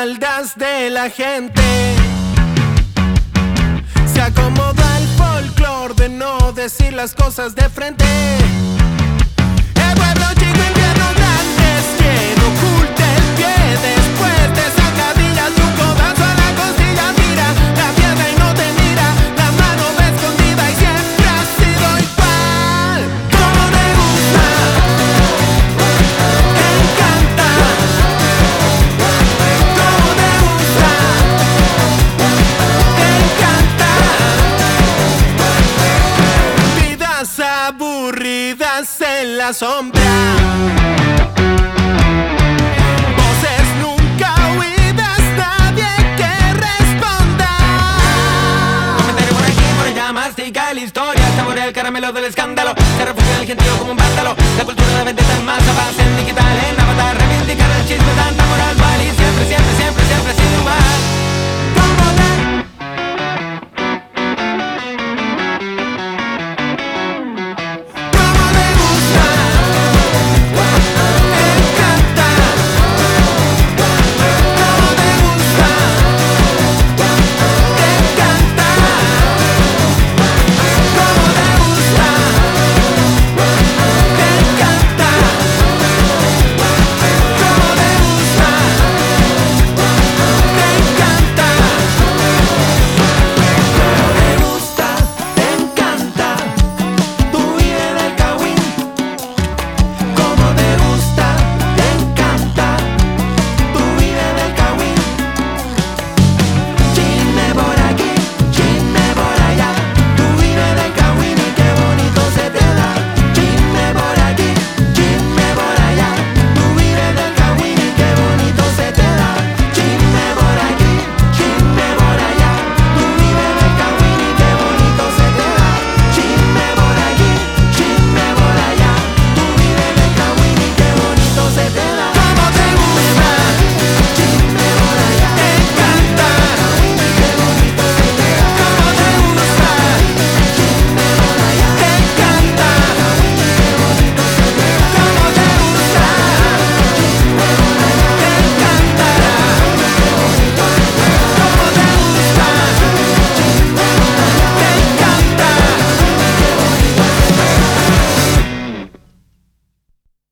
espaldas de la gente. Se acomoda el folclor de no decir las cosas de frente. El pueblo chico, infierno grande, es quien oculta el pie. Después de sacadillas de un codazo a la costilla, mira la piedra y no te mira. La mano va escondida y siempre ha sido igual. Como te gusta, te encanta. Como te gusta, te encanta. Vidas aburridas en la sombra. Voces nunca oídas, nadie que responda. Comentario por aquí, por allá, mastica la historia. Saborea el caramelo del escándalo. Se refugia en el gentío como un vándalo. La cultura de vendetta en masa, base en digital, en avatar. Reivindicar el chisme, tanta moral, mal y siempre, siempre, siempre, siempre ha sido igual.